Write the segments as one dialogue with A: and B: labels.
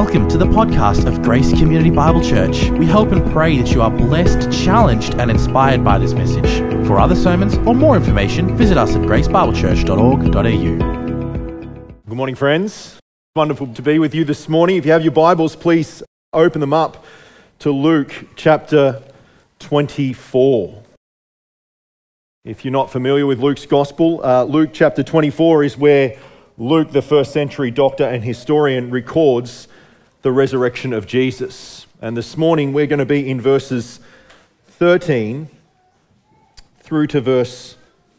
A: Welcome to the podcast of Grace Community Bible Church. We hope and pray that you are blessed, challenged, and inspired by this message. For other sermons or more information, visit us at gracebiblechurch.org.au.
B: Good morning, friends. Wonderful to be with you this morning. If you have your Bibles, please open them up to Luke chapter 24. If you're not familiar with Luke's Gospel, Luke chapter 24 is where Luke, the first century doctor and historian, records the resurrection of Jesus. And this morning we're going to be in verses 13 through to verse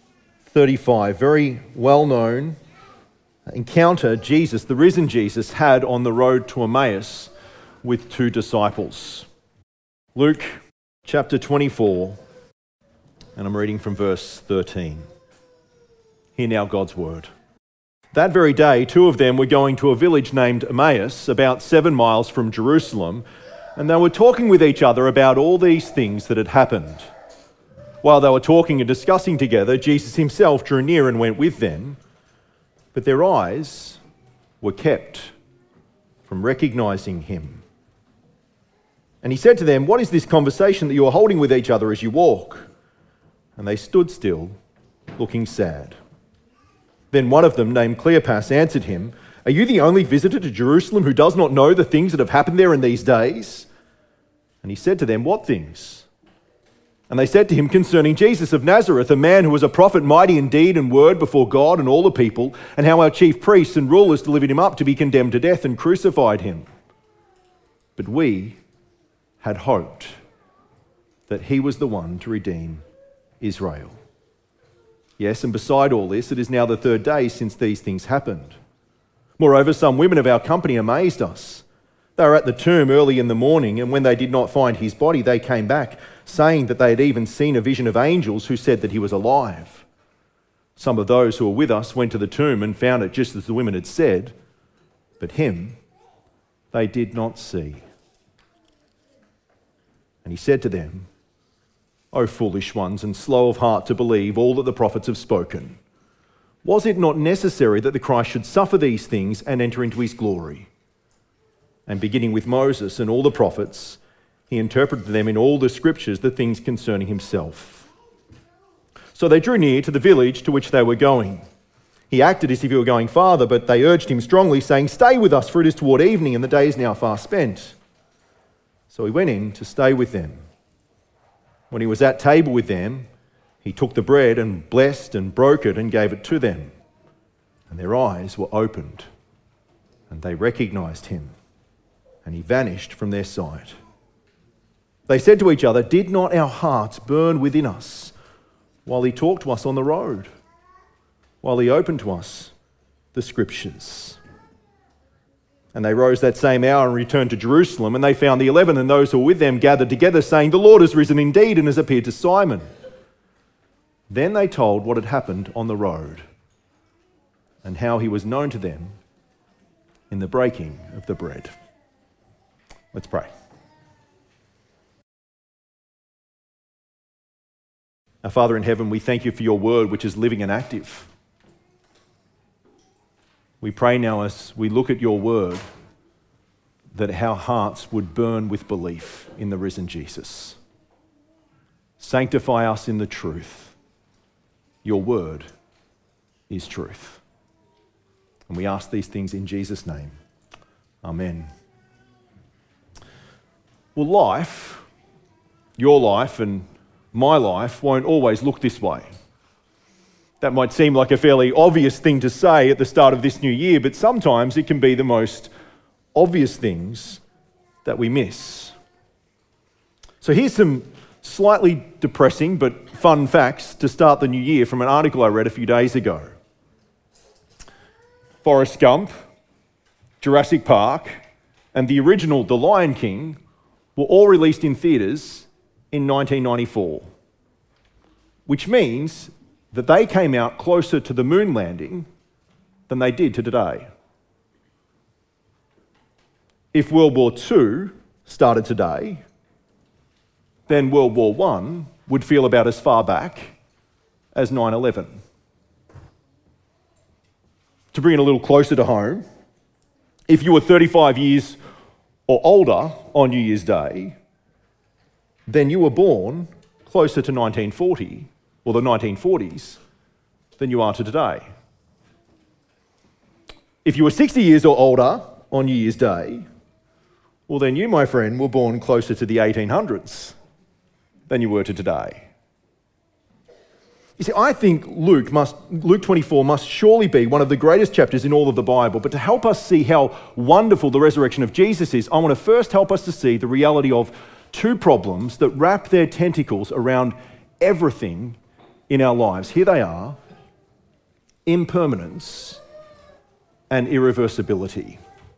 B: 35. Very well-known encounter Jesus, the risen Jesus, had on the road to Emmaus with two disciples. Luke chapter 24, and I'm reading from verse 13. Hear now God's word. That very day, two of them were going to a village named Emmaus, about 7 miles from Jerusalem, and they were talking with each other about all these things that had happened. While they were talking and discussing together, Jesus himself drew near and went with them, but their eyes were kept from recognizing him. And he said to them, "What is this conversation that you are holding with each other as you walk?" And they stood still, looking sad. Then one of them, named Cleopas, answered him, "Are you the only visitor to Jerusalem who does not know the things that have happened there in these days?" And he said to them, "What things?" And they said to him, "Concerning Jesus of Nazareth, a man who was a prophet, mighty in deed and word before God and all the people, and how our chief priests and rulers delivered him up to be condemned to death and crucified him. But we had hoped that he was the one to redeem Israel. Yes, and beside all this, it is now the third day since these things happened. Moreover, some women of our company amazed us. They were at the tomb early in the morning, and when they did not find his body, they came back, saying that they had even seen a vision of angels who said that he was alive. Some of those who were with us went to the tomb and found it just as the women had said, but him they did not see." And he said to them, "O foolish ones, and slow of heart to believe all that the prophets have spoken. Was it not necessary that the Christ should suffer these things and enter into his glory?" And beginning with Moses and all the prophets, he interpreted to them in all the scriptures the things concerning himself. So they drew near to the village to which they were going. He acted as if he were going farther, but they urged him strongly, saying, "Stay with us, for it is toward evening, and the day is now far spent." So he went in to stay with them. When he was at table with them, he took the bread and blessed and broke it and gave it to them. And their eyes were opened, and they recognized him, and he vanished from their sight. They said to each other, "Did not our hearts burn within us while he talked to us on the road, while he opened to us the scriptures?" And they rose that same hour and returned to Jerusalem, and they found the 11 and those who were with them gathered together, saying, "The Lord has risen indeed and has appeared to Simon." Then they told what had happened on the road and how he was known to them in the breaking of the bread. Let's pray. Our Father in heaven, we thank you for your word, which is living and active. We pray now as we look at your word that our hearts would burn with belief in the risen Jesus. Sanctify us in the truth. Your word is truth. And we ask these things in Jesus' name. Amen. Well, life, your life and my life, won't always look this way. That might seem like a fairly obvious thing to say at the start of this new year, but sometimes it can be the most obvious things that we miss. So here's some slightly depressing but fun facts to start the new year from an article I read a few days ago. Forrest Gump, Jurassic Park, and the original The Lion King were all released in theatres in 1994, which means that they came out closer to the moon landing than they did to today. If World War II started today, then World War I would feel about as far back as 9/11. To bring it a little closer to home, if you were 35 years or older on New Year's Day, then you were born closer to 1940 or the 1940s than you are to today. If you were 60 years or older on New Year's Day, well then you, my friend, were born closer to the 1800s than you were to today. You see, I think Luke 24 must surely be one of the greatest chapters in all of the Bible, but to help us see how wonderful the resurrection of Jesus is, I want to first help us to see the reality of two problems that wrap their tentacles around everything in our lives. Here they are: impermanence and irreversibility.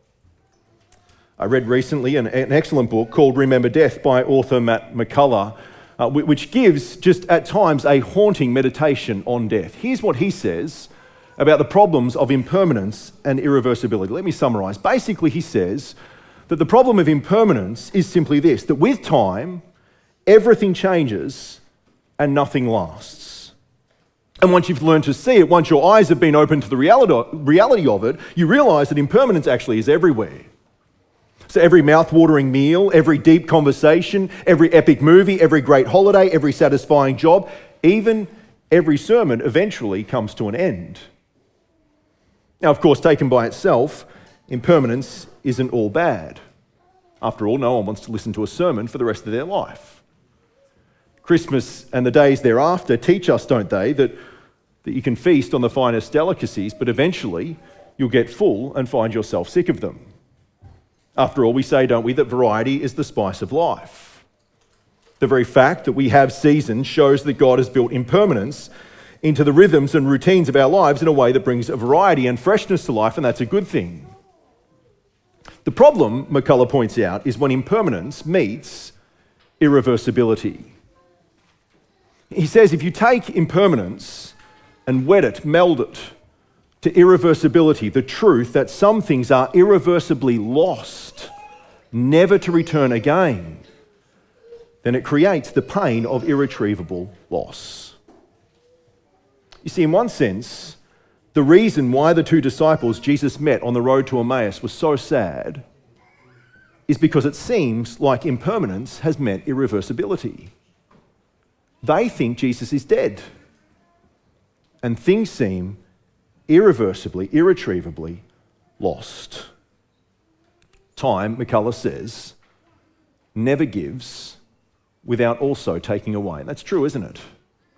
B: I read recently an excellent book called Remember Death by author Matt McCullough, which gives just at times a haunting meditation on death. Here's what he says about the problems of impermanence and irreversibility. Let me summarize. Basically, he says that the problem of impermanence is simply this: that with time, everything changes and nothing lasts. And once you've learned to see it, once your eyes have been opened to the reality of it, you realize that impermanence actually is everywhere. So every mouth-watering meal, every deep conversation, every epic movie, every great holiday, every satisfying job, even every sermon eventually comes to an end. Now, of course, taken by itself, impermanence isn't all bad. After all, no one wants to listen to a sermon for the rest of their life. Christmas and the days thereafter teach us, don't they, that you can feast on the finest delicacies, but eventually you'll get full and find yourself sick of them. After all, we say, don't we, that variety is the spice of life. The very fact that we have seasons shows that God has built impermanence into the rhythms and routines of our lives in a way that brings a variety and freshness to life, and that's a good thing. The problem, McCullough points out, is when impermanence meets irreversibility. He says if you take impermanence and wed it, meld it to irreversibility, the truth that some things are irreversibly lost, never to return again, then it creates the pain of irretrievable loss. You see, in one sense, the reason why the two disciples Jesus met on the road to Emmaus was so sad is because it seems like impermanence has met irreversibility. They think Jesus is dead, and things seem irreversibly, irretrievably lost. Time, McCullough says, never gives without also taking away. And that's true, isn't it?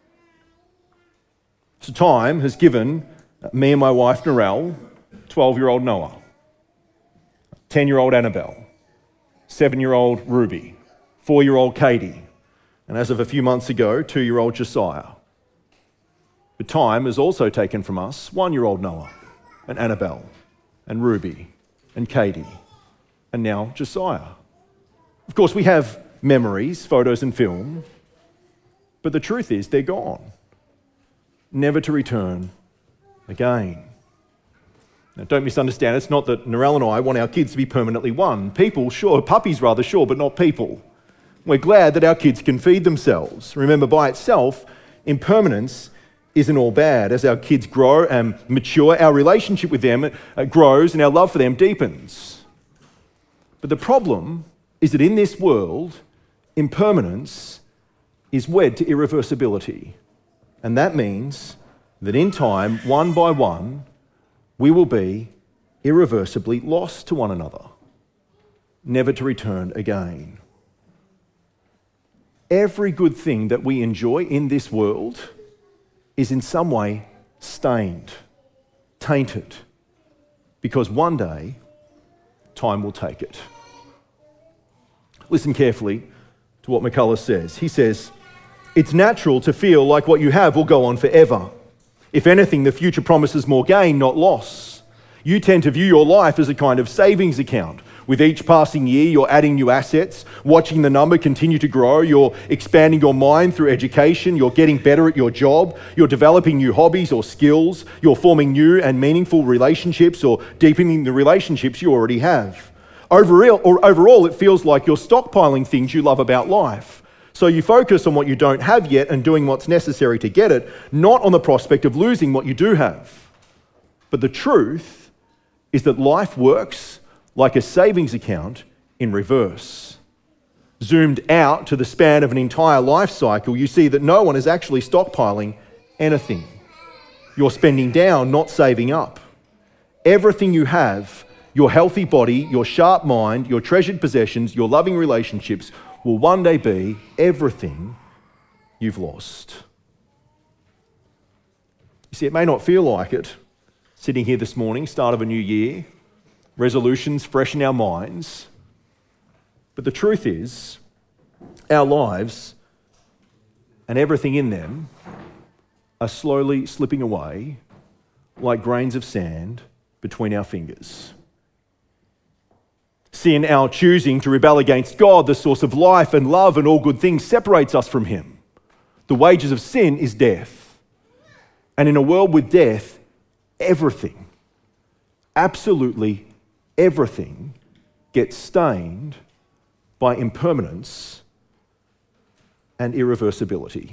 B: So time has given me and my wife, Narelle, 12-year-old Noah, 10-year-old Annabelle, 7-year-old Ruby, 4-year-old Katie, and as of a few months ago, 2-year-old Josiah. But time has also taken from us 1-year-old Noah, and Annabelle, and Ruby, and Katie, and now Josiah. Of course, we have memories, photos and film, but the truth is they're gone, never to return again. Now, don't misunderstand, it's not that Narelle and I want our kids to be permanently one. People, sure, puppies rather, sure, but not people. We're glad that our kids can feed themselves. Remember, by itself, impermanence isn't all bad. As our kids grow and mature, our relationship with them grows and our love for them deepens. But the problem is that in this world, impermanence is wed to irreversibility. And that means that in time, one by one, we will be irreversibly lost to one another, never to return again. Every good thing that we enjoy in this world is in some way stained, tainted, because one day, time will take it. Listen carefully to what McCullough says. He says, it's natural to feel like what you have will go on forever. If anything, the future promises more gain, not loss. You tend to view your life as a kind of savings account. With each passing year, you're adding new assets, watching the number continue to grow, you're expanding your mind through education, you're getting better at your job, you're developing new hobbies or skills, you're forming new and meaningful relationships or deepening the relationships you already have. Overall, it feels like you're stockpiling things you love about life. So you focus on what you don't have yet and doing what's necessary to get it, not on the prospect of losing what you do have. But the truth is that life works like a savings account in reverse. Zoomed out to the span of an entire life cycle, you see that no one is actually stockpiling anything. You're spending down, not saving up. Everything you have, your healthy body, your sharp mind, your treasured possessions, your loving relationships, will one day be everything you've lost. You see, it may not feel like it, sitting here this morning, start of a new year, resolutions fresh in our minds, but the truth is, our lives and everything in them are slowly slipping away like grains of sand between our fingers. Sin, our choosing to rebel against God, the source of life and love and all good things, separates us from Him. The wages of sin is death. And in a world with death, everything, absolutely everything, gets stained by impermanence and irreversibility.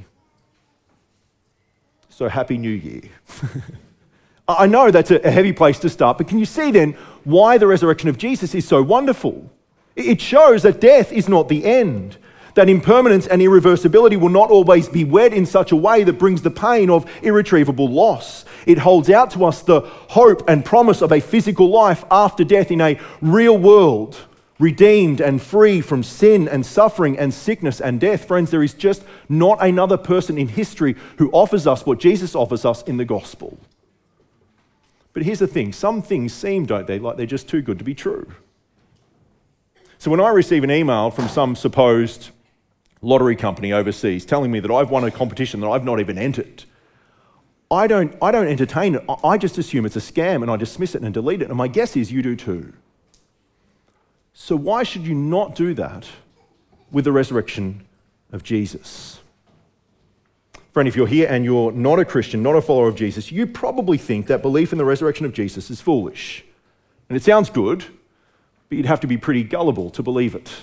B: So Happy New Year. I know that's a heavy place to start, but can you see then why the resurrection of Jesus is so wonderful? It shows that death is not the end, that impermanence and irreversibility will not always be wed in such a way that brings the pain of irretrievable loss. It holds out to us the hope and promise of a physical life after death in a real world, redeemed and free from sin and suffering and sickness and death. Friends, there is just not another person in history who offers us what Jesus offers us in the gospel. But here's the thing, some things seem, don't they, like they're just too good to be true. So when I receive an email from some supposed lottery company overseas telling me that I've won a competition that I've not even entered, I don't entertain it. I just assume it's a scam and I dismiss it and delete it. And my guess is you do too. So why should you not do that with the resurrection of Jesus? Friend, if you're here and you're not a Christian, not a follower of Jesus, you probably think that belief in the resurrection of Jesus is foolish. And it sounds good, but you'd have to be pretty gullible to believe it.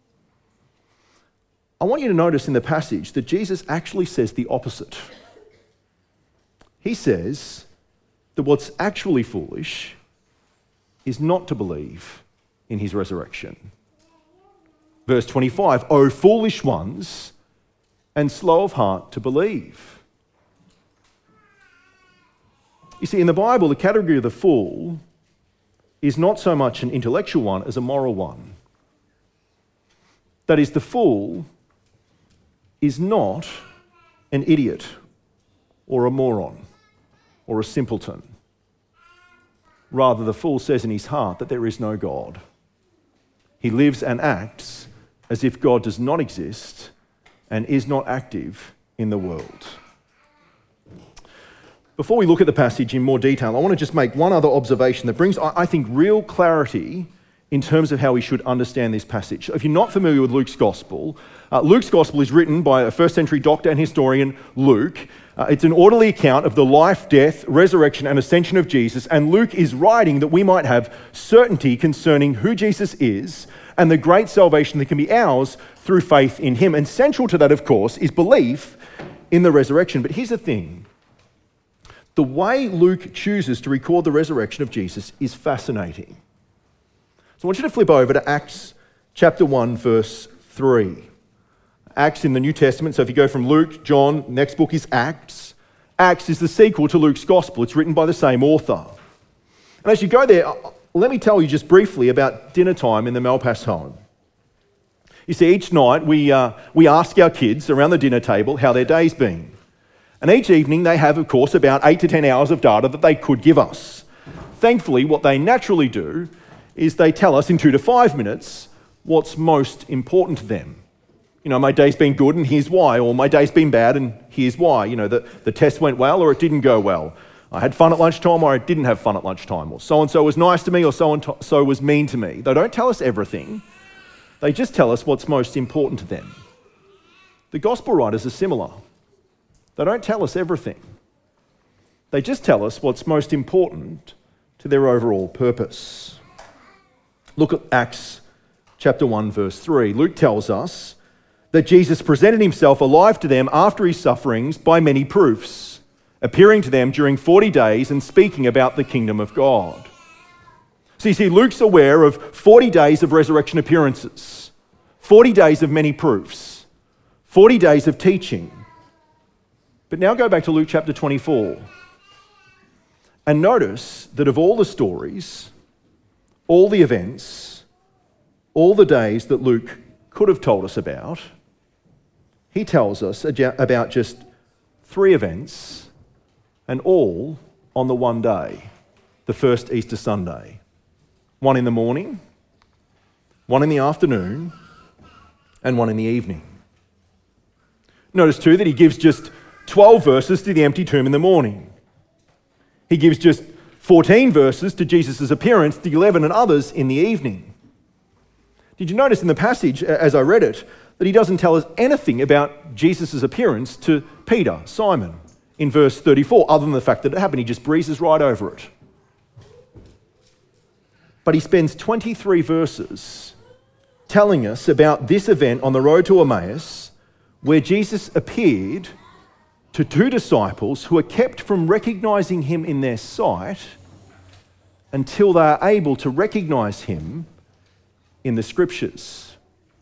B: I want you to notice in the passage that Jesus actually says the opposite. He says that what's actually foolish is not to believe in his resurrection. Verse 25, "O foolish ones, and slow of heart to believe." You see, in the Bible, the category of the fool is not so much an intellectual one as a moral one. That is, the fool is not an idiot or a moron or a simpleton. Rather, the fool says in his heart that there is no God. He lives and acts as if God does not exist and is not active in the world. Before we look at the passage in more detail, I want to just make one other observation that brings, I think, real clarity in terms of how we should understand this passage. If you're not familiar with Luke's Gospel is written by a first century doctor and historian, Luke. It's an orderly account of the life, death, resurrection, and ascension of Jesus, and Luke is writing that we might have certainty concerning who Jesus is and the great salvation that can be ours through faith in him. And central to that, of course, is belief in the resurrection. But here's the thing. The way Luke chooses to record the resurrection of Jesus is fascinating. So I want you to flip over to Acts chapter 1, verse 3. Acts in the New Testament, so if you go from Luke, John, next book is Acts. Acts is the sequel to Luke's Gospel. It's written by the same author. And as you go there, let me tell you just briefly about dinner time in the Malpass home. You see, each night we ask our kids around the dinner table how their day's been. And each evening they have, of course, about 8 to 10 hours of data that they could give us. Thankfully, what they naturally do is they tell us in 2 to 5 minutes what's most important to them. You know, my day's been good and here's why, or my day's been bad and here's why. You know, the test went well or it didn't go well. I had fun at lunchtime or I didn't have fun at lunchtime, or so-and-so was nice to me or so-and-so was mean to me. They don't tell us everything. They just tell us what's most important to them. The gospel writers are similar. They don't tell us everything. They just tell us what's most important to their overall purpose. Look at Acts chapter 1, verse 3. Luke tells us that Jesus presented himself alive to them after his sufferings by many proofs, appearing to them during 40 days and speaking about the kingdom of God. So you see, Luke's aware of 40 days of resurrection appearances, 40 days of many proofs, 40 days of teaching. But now go back to Luke chapter 24 and notice that of all the stories, all the events, all the days that Luke could have told us about, he tells us about just 3 events, and all on the one day, the first Easter Sunday. One in the morning, one in the afternoon, and one in the evening. Notice too that he gives just 12 verses to the empty tomb in the morning. He gives just 14 verses to Jesus' appearance, the 11 and others in the evening. Did you notice in the passage, as I read it, that he doesn't tell us anything about Jesus' appearance to Peter, Simon, in verse 34, other than the fact that it happened? He just breezes right over it. But he spends 23 verses telling us about this event on the road to Emmaus, where Jesus appeared to 2 disciples who are kept from recognizing him in their sight until they are able to recognize him in the scriptures.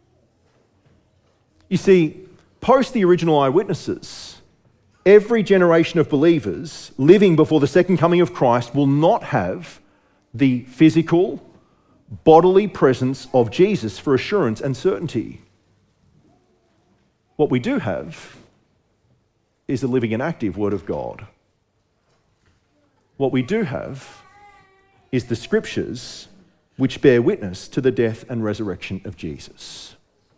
B: You see, post the original eyewitnesses, every generation of believers living before the second coming of Christ will not have the physical, bodily presence of Jesus for assurance and certainty. What we do have is the living and active Word of God. What we do have is the Scriptures which bear witness to the death and resurrection of Jesus.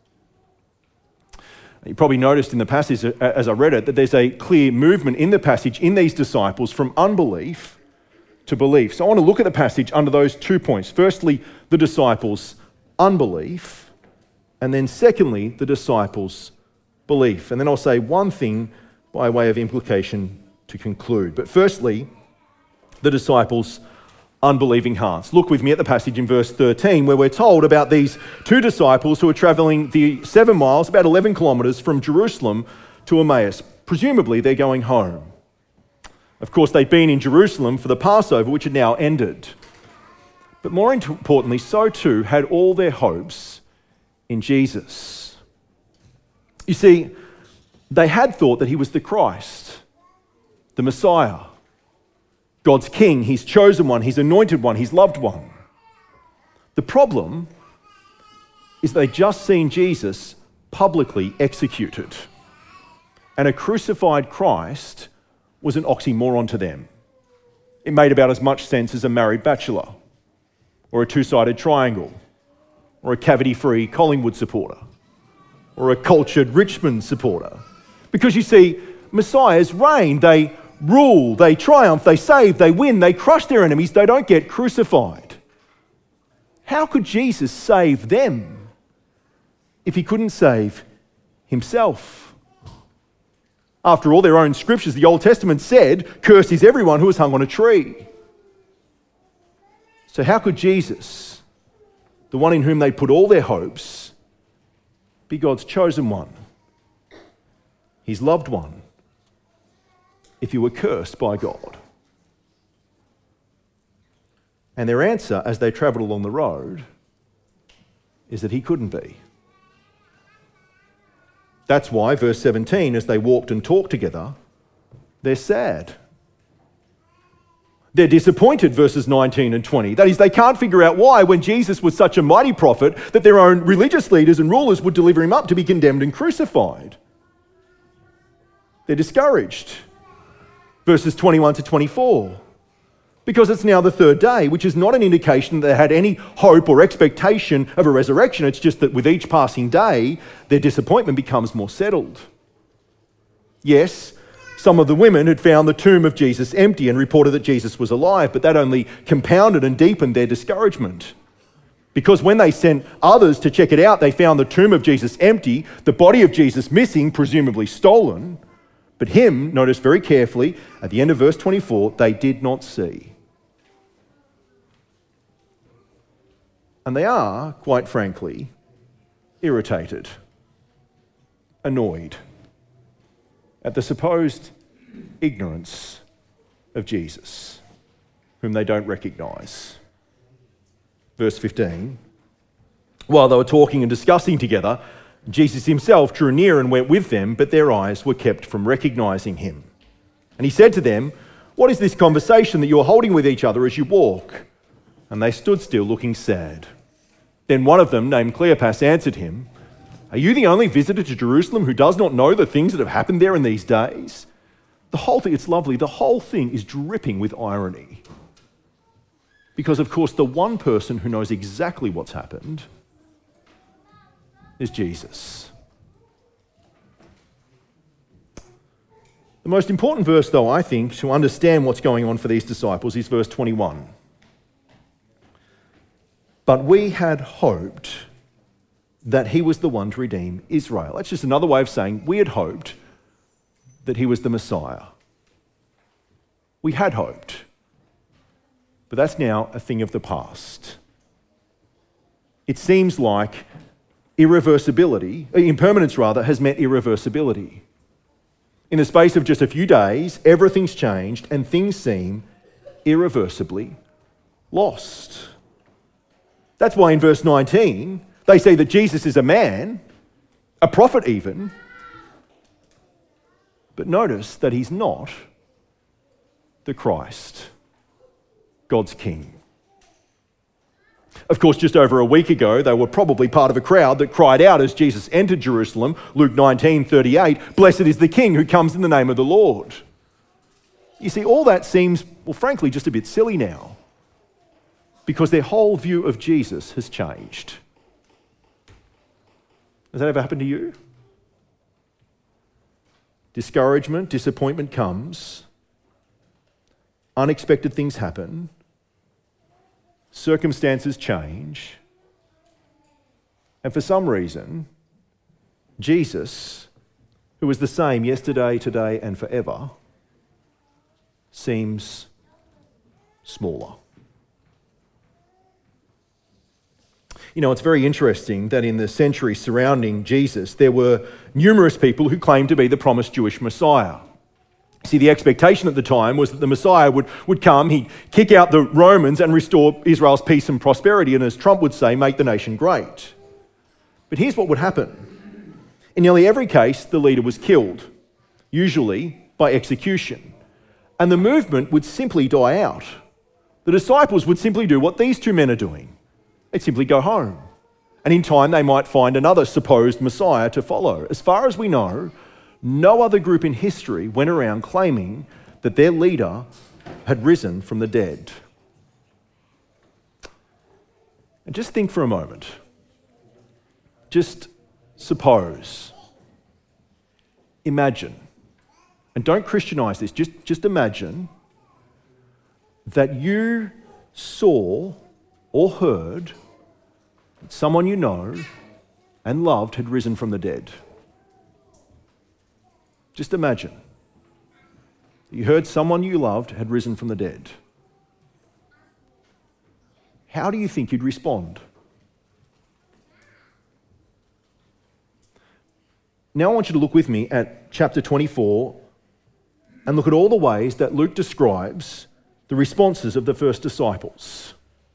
B: You probably noticed in the passage as I read it that there's a clear movement in the passage in these disciples from unbelief to belief. So I want to look at the passage under those 2 points. Firstly, the disciples' unbelief, and then secondly, the disciples' belief. And then I'll say one thing by way of implication to conclude. But firstly, the disciples' unbelieving hearts. Look with me at the passage in verse 13, where we're told about these 2 disciples who are travelling the 7 miles, about 11 kilometres from Jerusalem to Emmaus. Presumably, they're going home. Of course, they'd been in Jerusalem for the Passover, which had now ended. But more importantly, so too had all their hopes in Jesus. You see, they had thought that he was the Christ, the Messiah, God's King, his chosen one, his anointed one, his loved one. The problem is they'd just seen Jesus publicly executed, and a crucified Christ was an oxymoron to them. It made about as much sense as a married bachelor, or a 2-sided triangle, or a cavity-free Collingwood supporter, or a cultured Richmond supporter. Because you see, Messiahs reign, they rule, they triumph, they save, they win, they crush their enemies, they don't get crucified. How could Jesus save them if he couldn't save himself? After all, their own scriptures, the Old Testament said, "Cursed is everyone who is hung on a tree." So how could Jesus, the one in whom they put all their hopes, be God's chosen one, his loved one, if he were cursed by God? And their answer as they travelled along the road is that he couldn't be. That's why, verse 17, as they walked and talked together, they're sad. They're disappointed, verses 19 and 20. That is, they can't figure out why, when Jesus was such a mighty prophet, that their own religious leaders and rulers would deliver him up to be condemned and crucified. They're discouraged. Verses 21 to 24. Because it's now the 3rd day, which is not an indication that they had any hope or expectation of a resurrection. It's just that with each passing day, their disappointment becomes more settled. Yes, some of the women had found the tomb of Jesus empty and reported that Jesus was alive, but that only compounded and deepened their discouragement. Because when they sent others to check it out, they found the tomb of Jesus empty, the body of Jesus missing, presumably stolen. But him, notice very carefully, at the end of verse 24, they did not see. And they are, quite frankly, irritated, annoyed at the supposed ignorance of Jesus, whom they don't recognise. Verse 15. While they were talking and discussing together, Jesus himself drew near and went with them, but their eyes were kept from recognizing him. And he said to them, "What is this conversation that you are holding with each other as you walk?" And they stood still, looking sad. Then one of them, named Cleopas, answered him, "Are you the only visitor to Jerusalem who does not know the things that have happened there in these days?" The whole thing, it's lovely, the whole thing is dripping with irony. Because, of course, the one person who knows exactly what's happened is Jesus. The most important verse, though, I think, to understand what's going on for these disciples is verse 21. But we had hoped that he was the one to redeem Israel. That's just another way of saying we had hoped that he was the Messiah. We had hoped. But that's now a thing of the past. It seems like impermanence rather, has met irreversibility. In the space of just a few days, everything's changed and things seem irreversibly lost. That's why in verse 19, they say that Jesus is a man, a prophet even, but notice that he's not the Christ, God's King. Of course, just over a week ago, they were probably part of a crowd that cried out as Jesus entered Jerusalem, Luke 19:38, "Blessed is the King who comes in the name of the Lord." You see, all that seems, well, frankly, just a bit silly now, because their whole view of Jesus has changed. Has that ever happened to you? Discouragement, disappointment comes, unexpected things happen, circumstances change, and for some reason, Jesus, who is the same yesterday, today, and forever, seems smaller. You know, it's very interesting that in the centuries surrounding Jesus, there were numerous people who claimed to be the promised Jewish Messiah. See, the expectation at the time was that the Messiah would come, he'd kick out the Romans and restore Israel's peace and prosperity, and as Trump would say, make the nation great. But here's what would happen. In nearly every case, the leader was killed, usually by execution, and the movement would simply die out. The disciples would simply do what these two men are doing. They'd simply go home. And in time, they might find another supposed Messiah to follow. As far as we know, no other group in history went around claiming that their leader had risen from the dead. And just think for a moment. Just suppose, imagine, and don't Christianize this, just imagine that you saw or heard that someone you know and loved had risen from the dead. Just imagine. You heard someone you loved had risen from the dead. How do you think you'd respond? Now I want you to look with me at chapter 24 and look at all the ways that Luke describes the responses of the first disciples.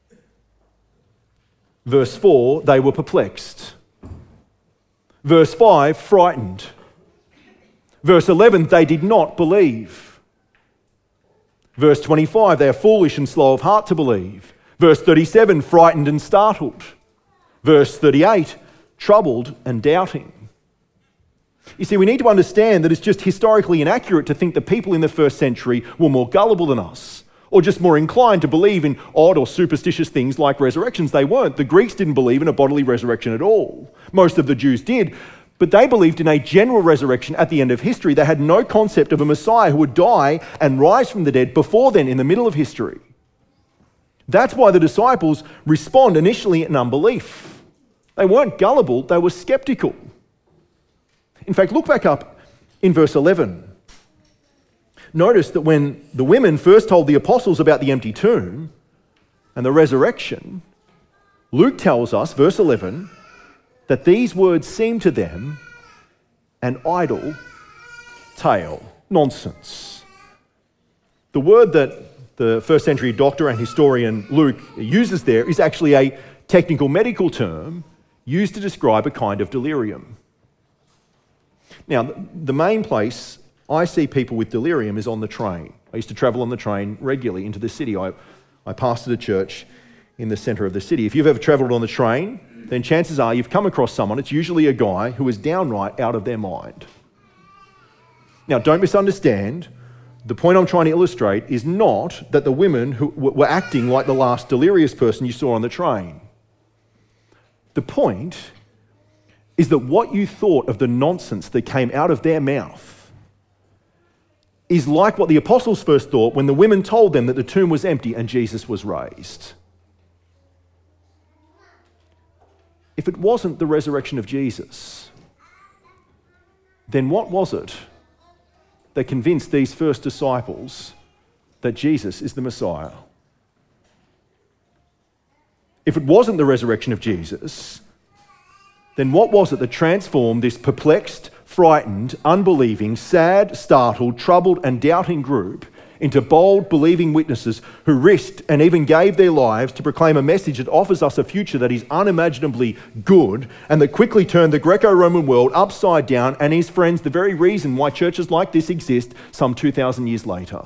B: Verse 4, they were perplexed. Verse 5, frightened. Verse 11, they did not believe. Verse 25, they are foolish and slow of heart to believe. Verse 37, frightened and startled. Verse 38, troubled and doubting. You see, we need to understand that it's just historically inaccurate to think that people in the first century were more gullible than us, or just more inclined to believe in odd or superstitious things like resurrections. They weren't. The Greeks didn't believe in a bodily resurrection at all. Most of the Jews did, but they believed in a general resurrection at the end of history. They had no concept of a Messiah who would die and rise from the dead before then, in the middle of history. That's why the disciples respond initially in unbelief. They weren't gullible, they were skeptical. In fact, look back up in verse 11. Notice that when the women first told the apostles about the empty tomb and the resurrection, Luke tells us, verse 11, that these words seemed to them an idle tale, nonsense. The word that the first century doctor and historian Luke uses there is actually a technical medical term used to describe a kind of delirium. Now, the main place I see people with delirium is on the train. I used to travel on the train regularly into the city. I pastored a church in the centre of the city. If you've ever travelled on the train, then chances are you've come across someone, it's usually a guy, who is downright out of their mind. Now, don't misunderstand. The point I'm trying to illustrate is not that the women who were acting like the last delirious person you saw on the train. The point is that what you thought of the nonsense that came out of their mouth is like what the apostles first thought when the women told them that the tomb was empty and Jesus was raised. If it wasn't the resurrection of Jesus, then what was it that convinced these first disciples that Jesus is the Messiah? If it wasn't the resurrection of Jesus, then what was it that transformed this perplexed, frightened, unbelieving, sad, startled, troubled, and doubting group into bold, believing witnesses who risked and even gave their lives to proclaim a message that offers us a future that is unimaginably good and that quickly turned the Greco-Roman world upside down and is, friends, the very reason why churches like this exist some 2,000 years later?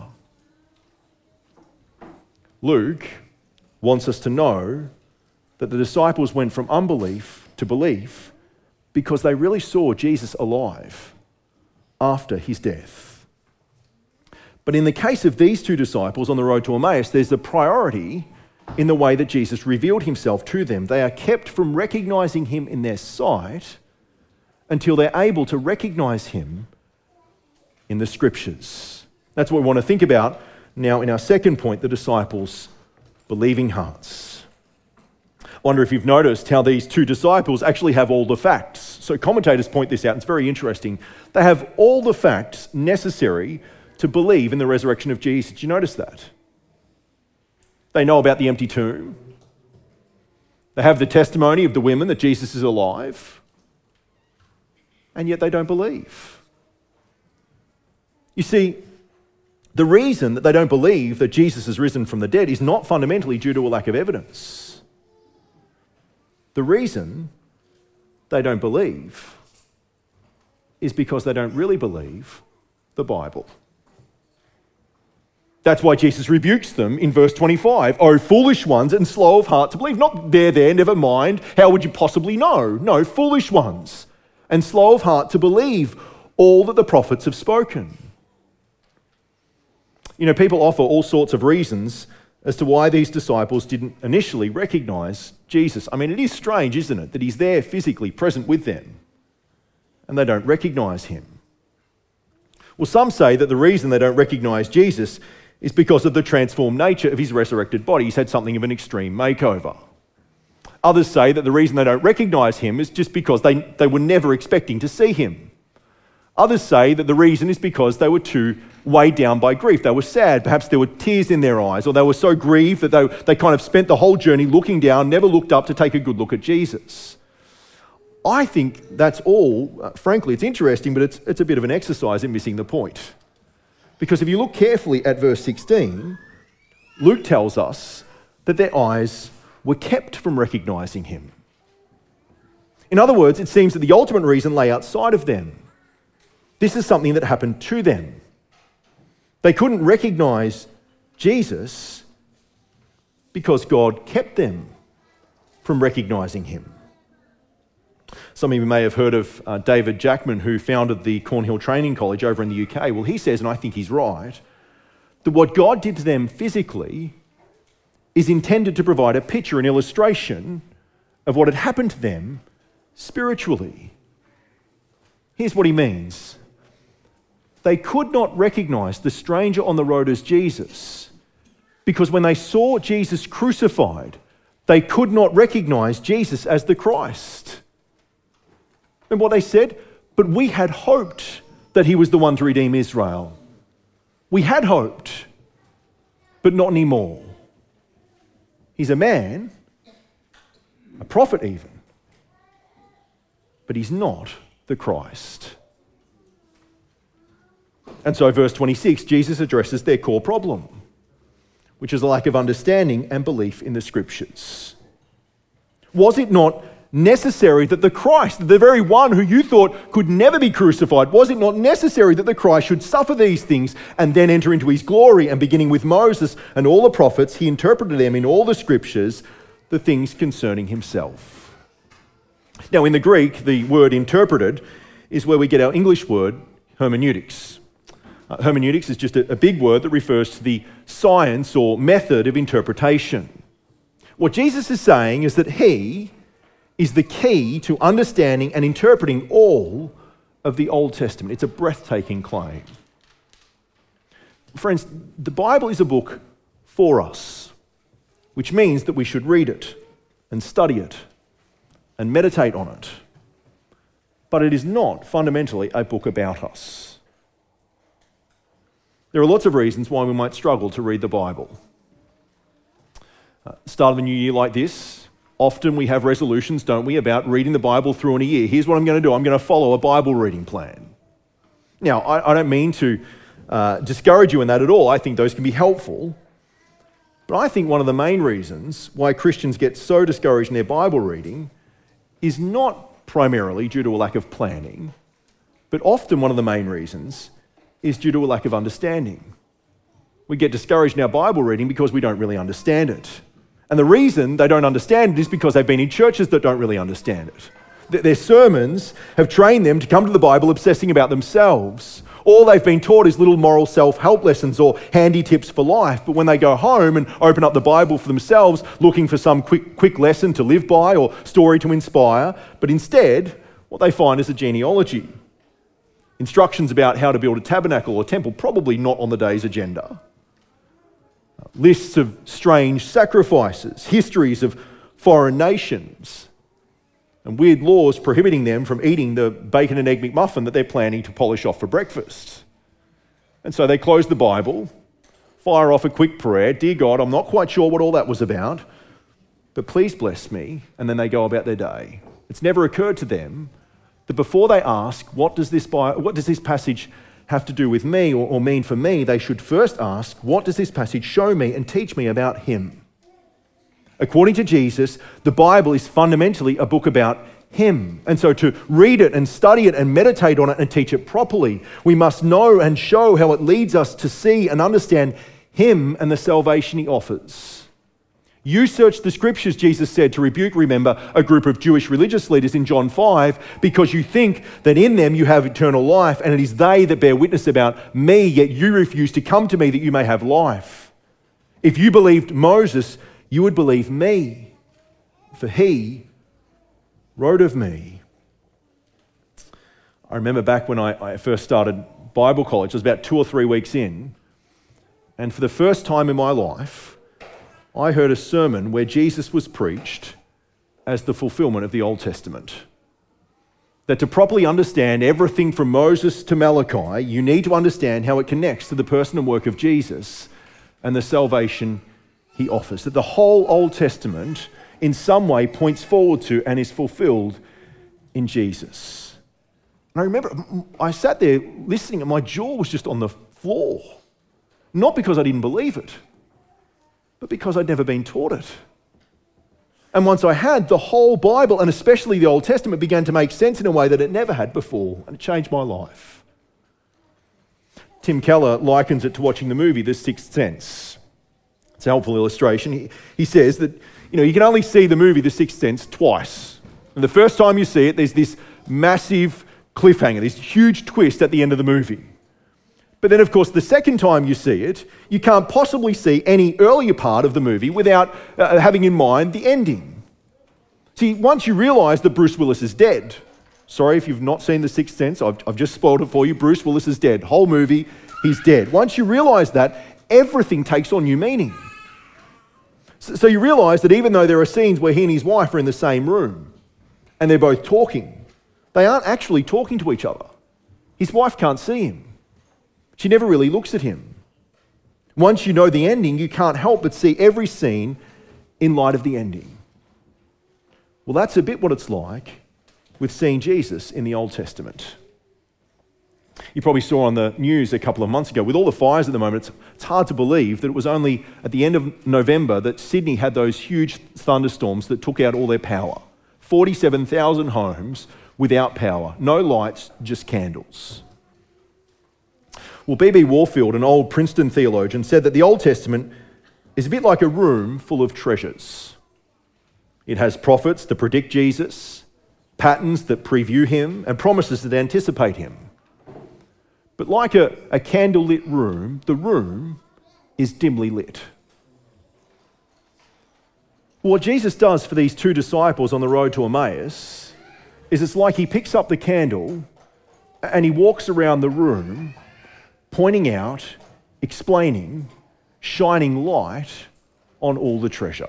B: Luke wants us to know that the disciples went from unbelief to belief because they really saw Jesus alive after his death. But in the case of these two disciples on the road to Emmaus, there's a priority in the way that Jesus revealed himself to them. They are kept from recognizing him in their sight until they're able to recognize him in the scriptures. That's what we want to think about now in our second point, the disciples' believing hearts. I wonder if you've noticed how these two disciples actually have all the facts. So commentators point this out. It's very interesting. They have all the facts necessary to believe in the resurrection of Jesus. Did you notice that? They know about the empty tomb. They have the testimony of the women that Jesus is alive. And yet they don't believe. You see, the reason that they don't believe that Jesus has risen from the dead is not fundamentally due to a lack of evidence. The reason they don't believe is because they don't really believe the Bible. That's why Jesus rebukes them in verse 25. "O foolish ones and slow of heart to believe." Not there, never mind. How would you possibly know? No, foolish ones and slow of heart to believe all that the prophets have spoken. You know, people offer all sorts of reasons as to why these disciples didn't initially recognize Jesus. I mean, it is strange, isn't it, that he's there physically present with them and they don't recognize him. Well, some say that the reason they don't recognize Jesus is because of the transformed nature of his resurrected body. He's had something of an extreme makeover. Others say that the reason they don't recognize him is just because they were never expecting to see him. Others say that the reason is because they were too weighed down by grief. They were sad. Perhaps there were tears in their eyes, or they were so grieved that they kind of spent the whole journey looking down, never looked up to take a good look at Jesus. I think that's all, frankly, it's interesting, but it's a bit of an exercise in missing the point. Because if you look carefully at verse 16, Luke tells us that their eyes were kept from recognizing him. In other words, it seems that the ultimate reason lay outside of them. This is something that happened to them. They couldn't recognize Jesus because God kept them from recognizing him. Some of you may have heard of David Jackman, who founded the Cornhill Training College over in the UK. Well, he says, and I think he's right, that what God did to them physically is intended to provide a picture, an illustration of what had happened to them spiritually. Here's what he means. They could not recognize the stranger on the road as Jesus because when they saw Jesus crucified, they could not recognize Jesus as the Christ. And what they said? But we had hoped that he was the one to redeem Israel. We had hoped, but not anymore. He's a man, a prophet even, but he's not the Christ. And so verse 26, Jesus addresses their core problem. which is a lack of understanding and belief in the Scriptures. Was it not necessary that the Christ, the very one who you thought could never be crucified, was it not necessary that the Christ should suffer these things and then enter into his glory? And beginning with Moses and all the prophets, he interpreted them in all the Scriptures, the things concerning himself. Now, in the Greek, the word interpreted is where we get our English word hermeneutics. Hermeneutics is just a big word that refers to the science or method of interpretation. What Jesus is saying is that he is the key to understanding and interpreting all of the Old Testament. It's a breathtaking claim. Friends, the Bible is a book for us, which means that we should read it and study it and meditate on it. But it is not fundamentally a book about us. There are lots of reasons why we might struggle to read the Bible. Start of the new year like this, often we have resolutions, don't we, about reading the Bible through in a year. Here's what I'm going to do. I'm going to follow a Bible reading plan. Now, I don't mean to discourage you in that at all. I think those can be helpful. But I think one of the main reasons why Christians get so discouraged in their Bible reading is not primarily due to a lack of planning, but often one of the main reasons is due to a lack of understanding. We get discouraged in our Bible reading because we don't really understand it. And the reason they don't understand it is because they've been in churches that don't really understand it. Their sermons have trained them to come to the Bible obsessing about themselves. All they've been taught is little moral self-help lessons or handy tips for life. But when they go home and open up the Bible for themselves, looking for some quick lesson to live by or story to inspire, but instead, what they find is a genealogy. Instructions about how to build a tabernacle or temple, probably not on the day's agenda. Lists of strange sacrifices, histories of foreign nations, and weird laws prohibiting them from eating the bacon and egg McMuffin that they're planning to polish off for breakfast. And so they close the Bible, fire off a quick prayer, "Dear God, I'm not quite sure what all that was about, but please bless me," and then they go about their day. It's never occurred to them that before they ask, what does this passage have to do with me or mean for me, they should first ask, what does this passage show me and teach me about him? According to Jesus, the Bible is fundamentally a book about him. And so to read it and study it and meditate on it and teach it properly, we must know and show how it leads us to see and understand him and the salvation he offers. You search the Scriptures, Jesus said, to rebuke, remember, a group of Jewish religious leaders in John 5, because you think that in them you have eternal life, and it is they that bear witness about me, yet you refuse to come to me that you may have life. If you believed Moses, you would believe me, for he wrote of me. I remember back when I first started Bible college, I was about 2 or 3 weeks in, and for the first time in my life, I heard a sermon where Jesus was preached as the fulfillment of the Old Testament. That to properly understand everything from Moses to Malachi, you need to understand how it connects to the person and work of Jesus and the salvation he offers. That the whole Old Testament in some way points forward to and is fulfilled in Jesus. And I remember I sat there listening and my jaw was just on the floor. Not because I didn't believe it, but because I'd never been taught it. And once I had, the whole Bible, and especially the Old Testament, began to make sense in a way that it never had before, and it changed my life. Tim Keller likens it to watching the movie The Sixth Sense. It's a helpful illustration. He says that you can only see the movie The Sixth Sense twice. And the first time you see it, there's this massive cliffhanger, this huge twist at the end of the movie. But then, of course, the second time you see it, you can't possibly see any earlier part of the movie without having in mind the ending. See, once you realise that Bruce Willis is dead, sorry if you've not seen The Sixth Sense, I've just spoiled it for you, Bruce Willis is dead. Whole movie, he's dead. Once you realise that, everything takes on new meaning. So you realise that even though there are scenes where he and his wife are in the same room, and they're both talking, they aren't actually talking to each other. His wife can't see him. She never really looks at him. Once you know the ending, you can't help but see every scene in light of the ending. Well, that's a bit what it's like with seeing Jesus in the Old Testament. You probably saw on the news a couple of months ago, with all the fires at the moment, it's hard to believe that it was only at the end of November that Sydney had those huge thunderstorms that took out all their power. 47,000 homes without power. No lights, just candles. Well, B.B. Warfield, an old Princeton theologian, said that the Old Testament is a bit like a room full of treasures. It has prophets that predict Jesus, patterns that preview him, and promises that anticipate him. But like a candlelit room, the room is dimly lit. What Jesus does for these two disciples on the road to Emmaus is it's like he picks up the candle and he walks around the room, pointing out, explaining, shining light on all the treasure.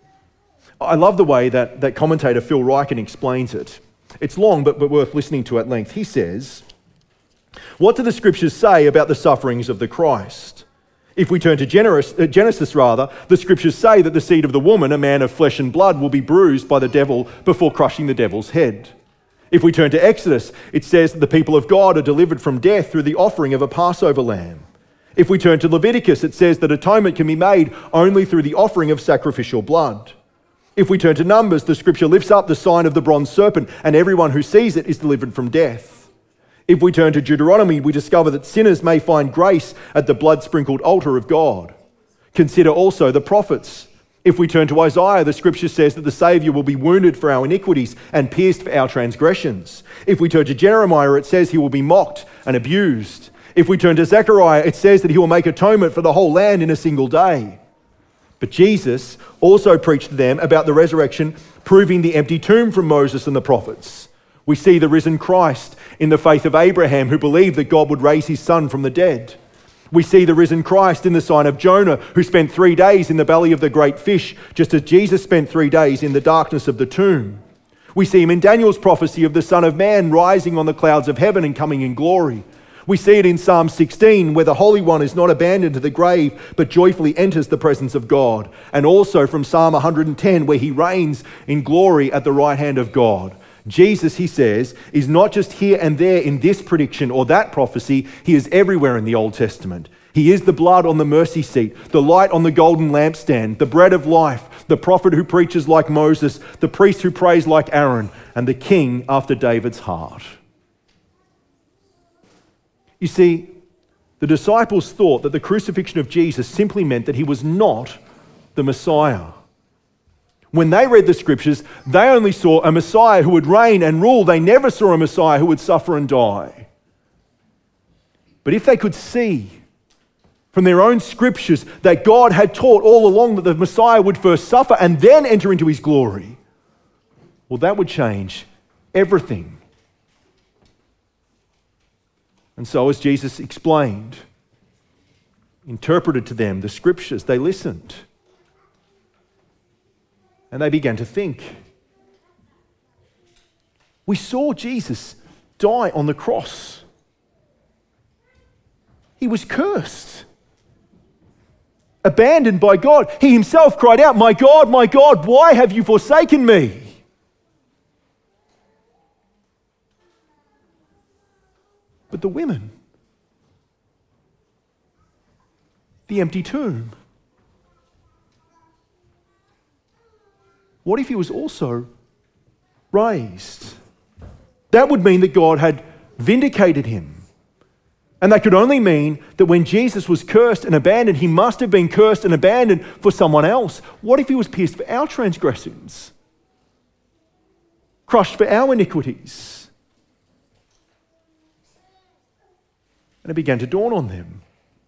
B: I love the way that commentator Phil Ryken explains it. It's long, but worth listening to at length. He says, "What do the scriptures say about the sufferings of the Christ? If we turn to Genesis, the scriptures say that the seed of the woman, a man of flesh and blood, will be bruised by the devil before crushing the devil's head. If we turn to Exodus, it says that the people of God are delivered from death through the offering of a Passover lamb. If we turn to Leviticus, it says that atonement can be made only through the offering of sacrificial blood. If we turn to Numbers, the scripture lifts up the sign of the bronze serpent, and everyone who sees it is delivered from death. If we turn to Deuteronomy, we discover that sinners may find grace at the blood-sprinkled altar of God. Consider also the prophets. If we turn to Isaiah, the scripture says that the Saviour will be wounded for our iniquities and pierced for our transgressions. If we turn to Jeremiah, it says he will be mocked and abused. If we turn to Zechariah, it says that he will make atonement for the whole land in a single day. But Jesus also preached to them about the resurrection, proving the empty tomb from Moses and the prophets. We see the risen Christ in the faith of Abraham, who believed that God would raise his son from the dead. We see the risen Christ in the sign of Jonah, who spent 3 days in the belly of the great fish, just as Jesus spent 3 days in the darkness of the tomb. We see him in Daniel's prophecy of the Son of Man rising on the clouds of heaven and coming in glory. We see it in Psalm 16, where the Holy One is not abandoned to the grave, but joyfully enters the presence of God. And also from Psalm 110, where he reigns in glory at the right hand of God. Jesus, he says, is not just here and there in this prediction or that prophecy. He is everywhere in the Old Testament. He is the blood on the mercy seat, the light on the golden lampstand, the bread of life, the prophet who preaches like Moses, the priest who prays like Aaron, and the king after David's heart. You see, the disciples thought that the crucifixion of Jesus simply meant that he was not the Messiah. When they read the scriptures, they only saw a Messiah who would reign and rule. They never saw a Messiah who would suffer and die. But if they could see from their own scriptures that God had taught all along that the Messiah would first suffer and then enter into his glory, well, that would change everything. And so as Jesus explained, interpreted to them the scriptures, they listened. And they began to think. We saw Jesus die on the cross. He was cursed, abandoned by God. He himself cried out, my God, why have you forsaken me?" But the women, the empty tomb, what if he was also raised? That would mean that God had vindicated him. And that could only mean that when Jesus was cursed and abandoned, he must have been cursed and abandoned for someone else. What if he was pierced for our transgressions? Crushed for our iniquities? And it began to dawn on them.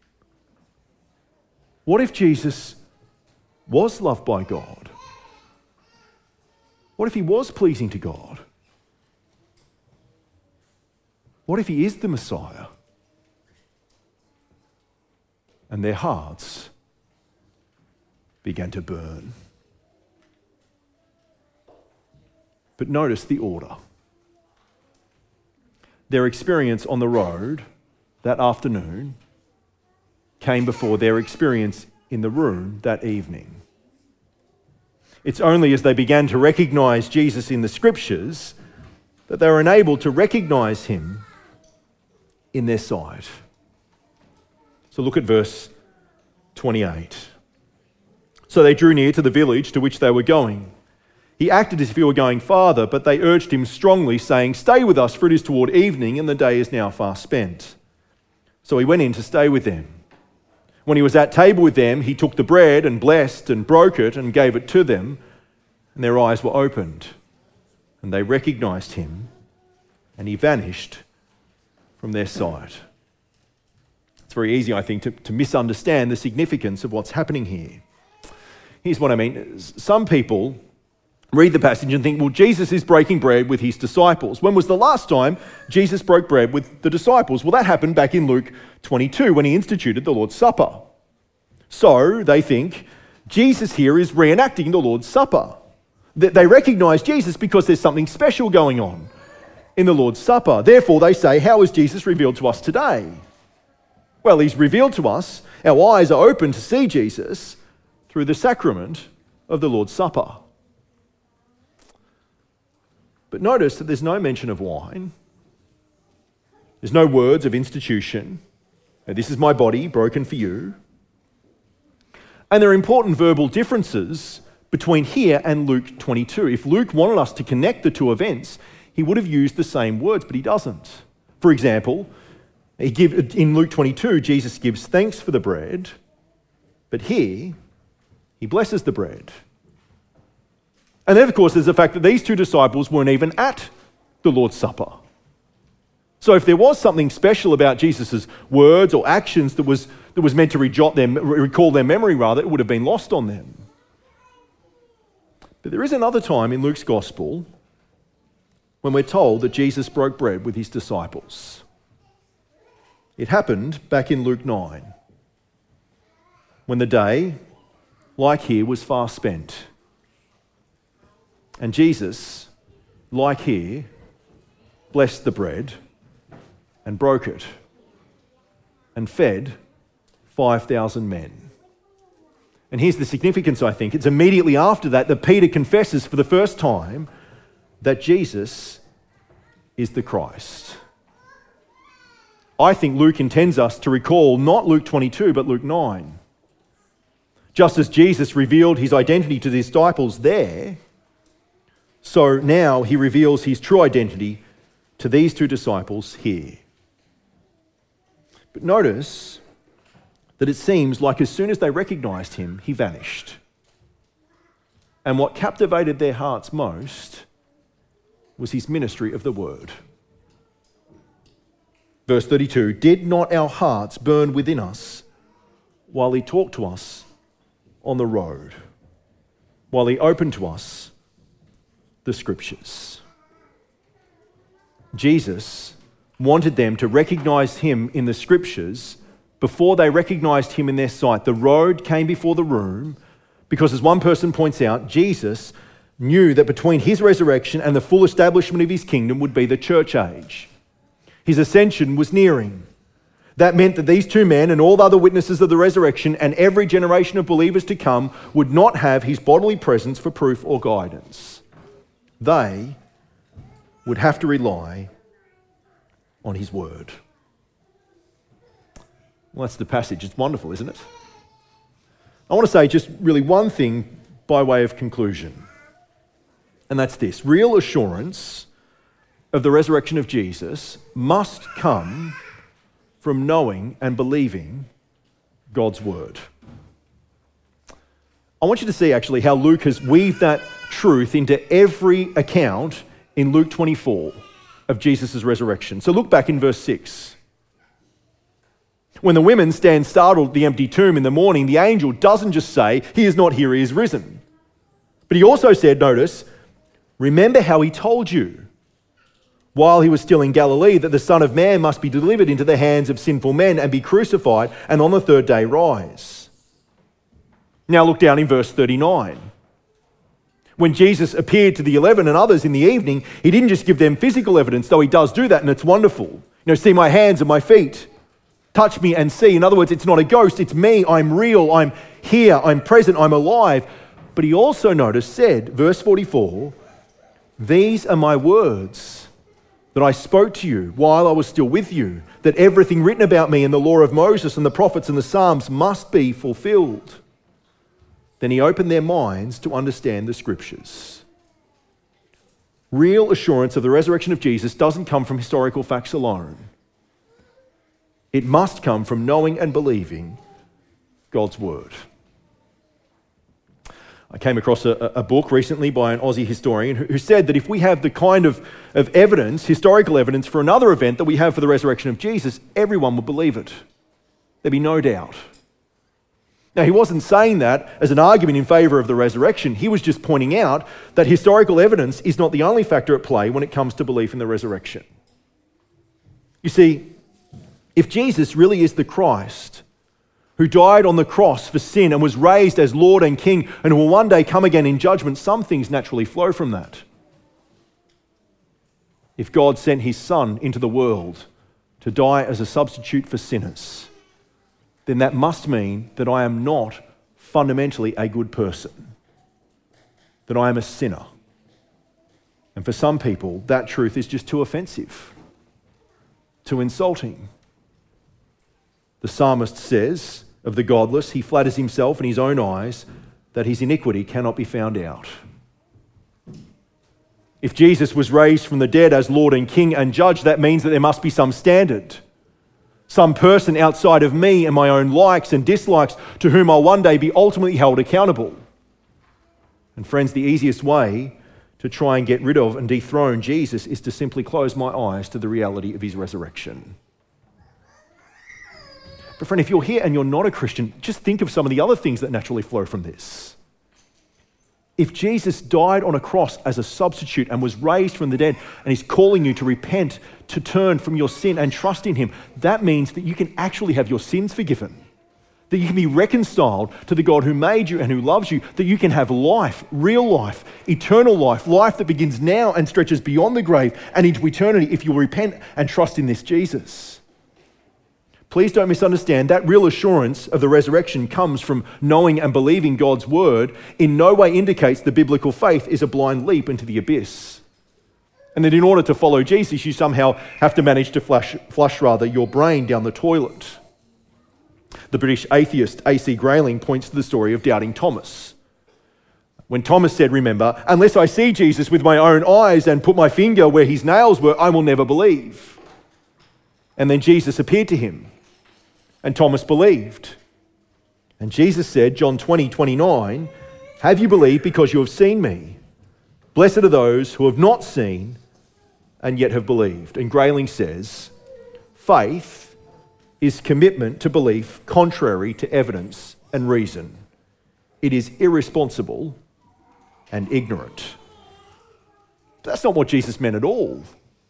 B: What if Jesus was loved by God? What if he was pleasing to God? What if he is the Messiah? And their hearts began to burn. But notice the order. Their experience on the road that afternoon came before their experience in the room that evening. It's only as they began to recognize Jesus in the scriptures that they were enabled to recognize him in their sight. So look at verse 28. So they drew near to the village to which they were going. He acted as if he were going farther, but they urged him strongly, saying, "Stay with us, for it is toward evening, and the day is now far spent." So he went in to stay with them. When he was at table with them, he took the bread and blessed and broke it and gave it to them, and their eyes were opened, and they recognized him, and he vanished from their sight. It's very easy, I think, to misunderstand the significance of what's happening here. Here's what I mean. Some people read the passage and think, well, Jesus is breaking bread with his disciples. When was the last time Jesus broke bread with the disciples? Well, that happened back in Luke 22 when he instituted the Lord's Supper. So they think Jesus here is reenacting the Lord's Supper. They recognize Jesus because there's something special going on in the Lord's Supper. Therefore, they say, how is Jesus revealed to us today? Well, he's revealed to us. Our eyes are open to see Jesus through the sacrament of the Lord's Supper. But notice that there's no mention of wine. There's no words of institution. This is my body broken for you. And there are important verbal differences between here and Luke 22. If Luke wanted us to connect the two events, he would have used the same words, but he doesn't. For example, in Luke 22, Jesus gives thanks for the bread, but here, he blesses the bread. And then, of course, there's the fact that these two disciples weren't even at the Lord's Supper. So if there was something special about Jesus' words or actions that was meant to recall their memory, it would have been lost on them. But there is another time in Luke's Gospel when we're told that Jesus broke bread with his disciples. It happened back in Luke 9, when the day, like here, was far spent. And Jesus, like here, blessed the bread and broke it and fed 5,000 men. And here's the significance, I think. It's immediately after that Peter confesses for the first time that Jesus is the Christ. I think Luke intends us to recall not Luke 22, but Luke 9. Just as Jesus revealed his identity to the disciples there, so now he reveals his true identity to these two disciples here. But notice that it seems like as soon as they recognized him, he vanished. And what captivated their hearts most was his ministry of the word. Verse 32, "Did not our hearts burn within us while he talked to us on the road, while he opened to us the scriptures?" Jesus wanted them to recognize him in the scriptures before they recognized him in their sight. The road came before the room because, as one person points out, Jesus knew that between his resurrection and the full establishment of his kingdom would be the church age. His ascension was nearing. That meant that these two men and all the other witnesses of the resurrection and every generation of believers to come would not have his bodily presence for proof or guidance. They would have to rely on his word. Well, that's the passage. It's wonderful, isn't it? I want to say just really one thing by way of conclusion, and that's this. Real assurance of the resurrection of Jesus must come from knowing and believing God's word. I want you to see actually how Luke has weaved that truth into every account in Luke 24 of Jesus' resurrection. So look back in verse 6. When the women stand startled at the empty tomb in the morning, the angel doesn't just say, "He is not here, he is risen." But he also said, notice, "Remember how he told you while he was still in Galilee that the Son of Man must be delivered into the hands of sinful men and be crucified and on the third day rise." Now look down in verse 39. When Jesus appeared to the 11 and others in the evening, he didn't just give them physical evidence, though he does do that and it's wonderful. See my hands and my feet. Touch me and see. In other words, it's not a ghost, it's me. I'm real, I'm here, I'm present, I'm alive. But he also, notice, said, verse 44, "These are my words that I spoke to you while I was still with you, that everything written about me in the law of Moses and the prophets and the Psalms must be fulfilled. Then he opened their minds to understand the Scriptures. Real assurance of the resurrection of Jesus doesn't come from historical facts alone. It must come from knowing and believing God's Word. I came across a book recently by an Aussie historian who said that if we have the kind of evidence, historical evidence, for another event that we have for the resurrection of Jesus, everyone would believe it. There'd be no doubt. Now, he wasn't saying that as an argument in favour of the resurrection. He was just pointing out that historical evidence is not the only factor at play when it comes to belief in the resurrection. You see, if Jesus really is the Christ, who died on the cross for sin and was raised as Lord and King and will one day come again in judgment, some things naturally flow from that. If God sent his Son into the world to die as a substitute for sinners, then that must mean that I am not fundamentally a good person, that I am a sinner. And for some people, that truth is just too offensive, too insulting. The psalmist says of the godless, he flatters himself in his own eyes that his iniquity cannot be found out. If Jesus was raised from the dead as Lord and King and Judge, that means that there must be some standard, some person outside of me and my own likes and dislikes to whom I'll one day be ultimately held accountable. And friends, the easiest way to try and get rid of and dethrone Jesus is to simply close my eyes to the reality of his resurrection. But friend, if you're here and you're not a Christian, just think of some of the other things that naturally flow from this. If Jesus died on a cross as a substitute and was raised from the dead and he's calling you to repent, to turn from your sin and trust in him, that means that you can actually have your sins forgiven, that you can be reconciled to the God who made you and who loves you, that you can have life, real life, eternal life, life that begins now and stretches beyond the grave and into eternity if you will repent and trust in this Jesus. Please don't misunderstand, that real assurance of the resurrection comes from knowing and believing God's word, in no way indicates the biblical faith is a blind leap into the abyss. And that in order to follow Jesus, you somehow have to manage to flush your brain down the toilet. The British atheist A.C. Grayling points to the story of doubting Thomas. When Thomas said, remember, unless I see Jesus with my own eyes and put my finger where his nails were, I will never believe. And then Jesus appeared to him. And Thomas believed. And Jesus said, John 20:29, have you believed because you have seen me? Blessed are those who have not seen and yet have believed. And Grayling says, faith is commitment to belief contrary to evidence and reason. It is irresponsible and ignorant. That's not what Jesus meant at all.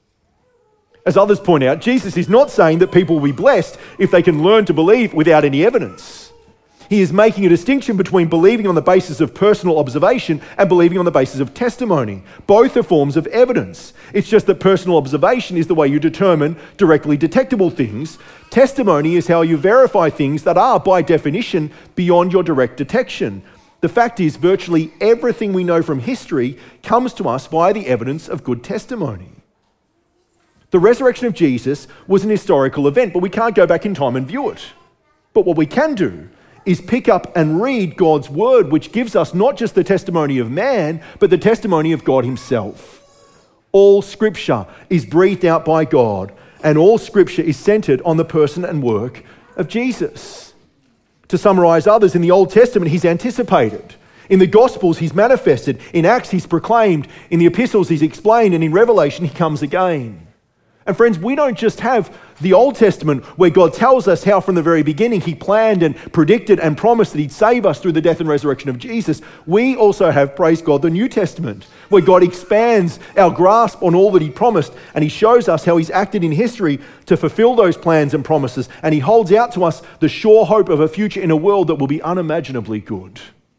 B: As others point out, Jesus is not saying that people will be blessed if they can learn to believe without any evidence. He is making a distinction between believing on the basis of personal observation and believing on the basis of testimony. Both are forms of evidence. It's just that personal observation is the way you determine directly detectable things. Testimony is how you verify things that are, by definition, beyond your direct detection. The fact is, virtually everything we know from history comes to us via the evidence of good testimony. The resurrection of Jesus was an historical event, but we can't go back in time and view it. But what we can do is pick up and read God's word, which gives us not just the testimony of man, but the testimony of God himself. All scripture is breathed out by God, and all scripture is centered on the person and work of Jesus. To summarize others, in the Old Testament, he's anticipated. In the Gospels, he's manifested. In Acts, he's proclaimed. In the epistles, he's explained. And in Revelation, he comes again. And friends, we don't just have the Old Testament where God tells us how from the very beginning he planned and predicted and promised that he'd save us through the death and resurrection of Jesus. We also have, praise God, the New Testament, where God expands our grasp on all that he promised, and he shows us how he's acted in history to fulfill those plans and promises, and he holds out to us the sure hope of a future in a world that will be unimaginably good.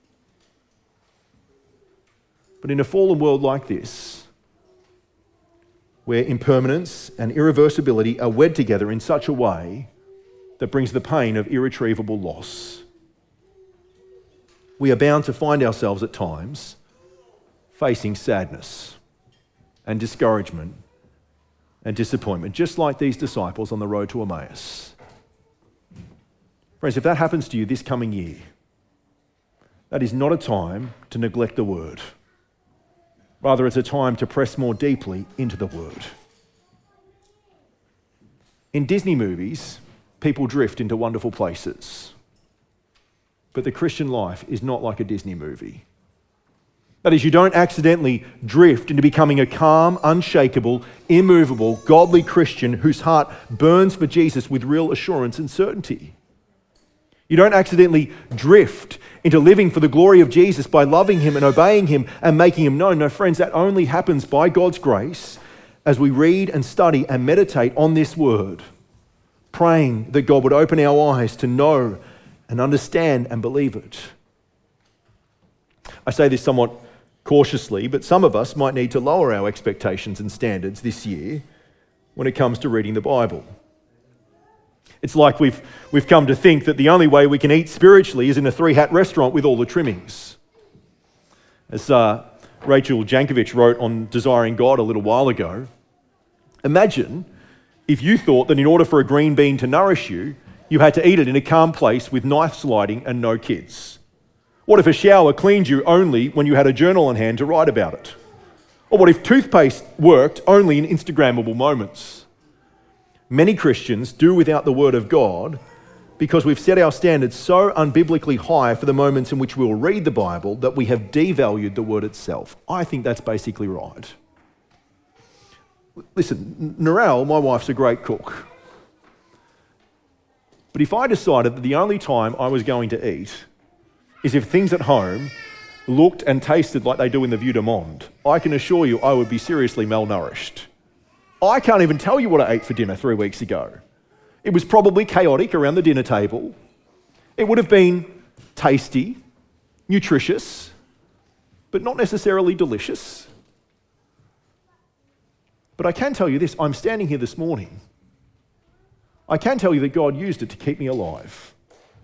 B: But in a fallen world like this, where impermanence and irreversibility are wed together in such a way that brings the pain of irretrievable loss, we are bound to find ourselves at times facing sadness and discouragement and disappointment, just like these disciples on the road to Emmaus. Friends, if that happens to you this coming year, that is not a time to neglect the Word. Rather, it's a time to press more deeply into the Word. In Disney movies, people drift into wonderful places. But the Christian life is not like a Disney movie. That is, you don't accidentally drift into becoming a calm, unshakable, immovable, godly Christian whose heart burns for Jesus with real assurance and certainty. You don't accidentally drift into living for the glory of Jesus by loving him and obeying him and making him known. No, friends, that only happens by God's grace as we read and study and meditate on this word, praying that God would open our eyes to know and understand and believe it. I say this somewhat cautiously, but some of us might need to lower our expectations and standards this year when it comes to reading the Bible. It's like we've come to think that the only way we can eat spiritually is in a 3-hat restaurant with all the trimmings. As Rachel Jankovic wrote on Desiring God a little while ago, imagine if you thought that in order for a green bean to nourish you, you had to eat it in a calm place with knife sliding and no kids. What if a shower cleaned you only when you had a journal on hand to write about it? Or what if toothpaste worked only in Instagrammable moments? Many Christians do without the Word of God because we've set our standards so unbiblically high for the moments in which we'll read the Bible that we have devalued the Word itself. I think that's basically right. Listen, Narelle, my wife's a great cook. But if I decided that the only time I was going to eat is if things at home looked and tasted like they do in the Vue de Monde, I can assure you I would be seriously malnourished. I can't even tell you what I ate for dinner 3 weeks ago. It was probably chaotic around the dinner table. It would have been tasty, nutritious, but not necessarily delicious. But I can tell you this, I'm standing here this morning. I can tell you that God used it to keep me alive.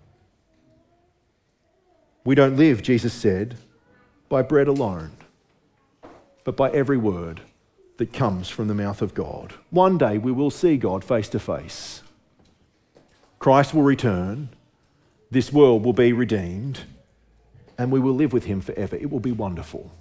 B: We don't live, Jesus said, by bread alone, but by every word that comes from the mouth of God. One day we will see God face to face. Christ will return, this world will be redeemed, and we will live with him forever. It will be wonderful.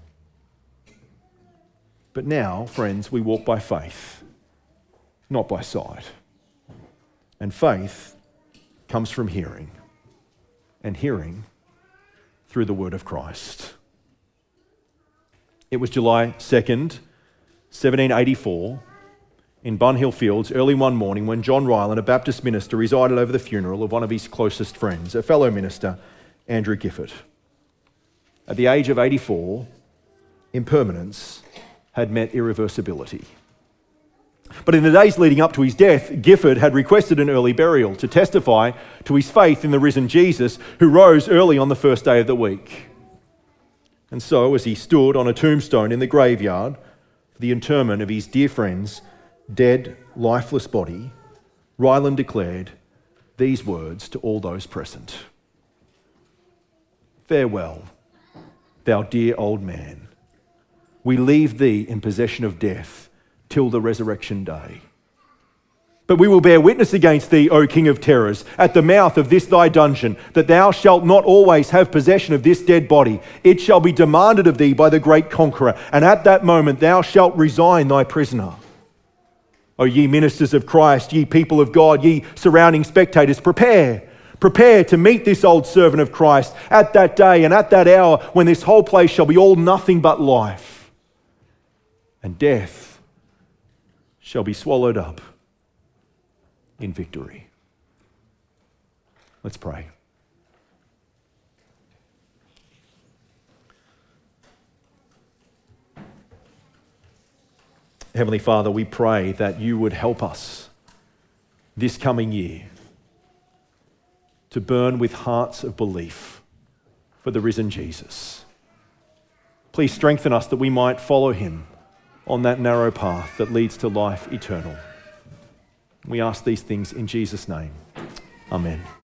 B: But now, friends, we walk by faith, not by sight. And faith comes from hearing, and hearing through the word of Christ. It was July 2nd, 1784, in Bun Hill Fields, early one morning when John Ryland, a Baptist minister, resided over the funeral of one of his closest friends, a fellow minister, Andrew Gifford. At the age of 84, impermanence had met irreversibility. But in the days leading up to his death, Gifford had requested an early burial to testify to his faith in the risen Jesus, who rose early on the first day of the week. And so, as he stood on a tombstone in the graveyard for the interment of his dear friend's dead, lifeless body, Ryland declared these words to all those present. "Farewell, thou dear old man. We leave thee in possession of death till the resurrection day. But we will bear witness against thee, O King of terrors, at the mouth of this thy dungeon, that thou shalt not always have possession of this dead body. It shall be demanded of thee by the great conqueror, and at that moment thou shalt resign thy prisoner. O ye ministers of Christ, ye people of God, ye surrounding spectators, prepare to meet this old servant of Christ at that day and at that hour when this whole place shall be all nothing but life, and death shall be swallowed up in victory." Let's pray. Heavenly Father, we pray that you would help us this coming year to burn with hearts of belief for the risen Jesus. Please strengthen us that we might follow him on that narrow path that leads to life eternal. We ask these things in Jesus' name. Amen.